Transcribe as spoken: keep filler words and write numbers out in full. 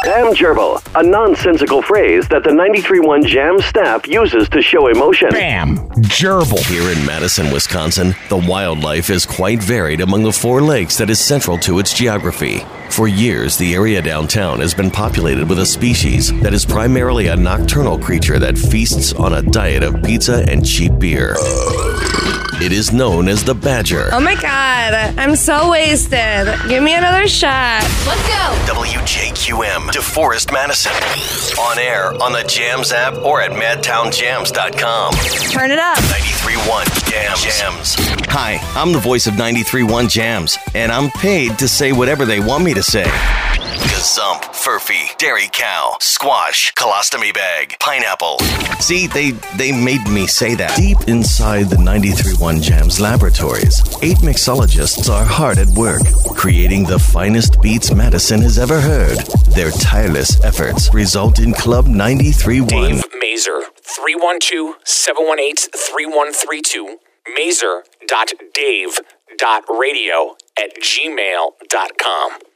Bam Gerbil, a nonsensical phrase that the ninety-three point one Jam staff uses to show emotion. Bam Gerbil. Here in Madison, Wisconsin, the wildlife is quite varied among the four lakes that is central to its geography. For years, the area downtown has been populated with a species that is primarily a nocturnal creature that feasts on a diet of pizza and cheap beer. It is known as the badger. Oh my God, I'm so wasted. Give me another shot. Let's go. W J Q M, DeForest, Madison. On air, on the Jams app, or at madtown jams dot com. Turn it up. ninety-three point one Jams. Jams. Hi, I'm the voice of ninety-three point one Jams, and I'm paid to say whatever they want me to say. Gazump, Furphy, Dairy Cow, Squash, Colostomy Bag, Pineapple. See, they they made me say that. Deep inside the ninety-three point one Jams laboratories, eight mixologists are hard at work, creating the finest beats Madison has ever heard. Their tireless efforts result in Club ninety-three point one. Dave Mazer, three one two, seven one eight, three one three two, mazer dot dave dot radio at gmail dot com.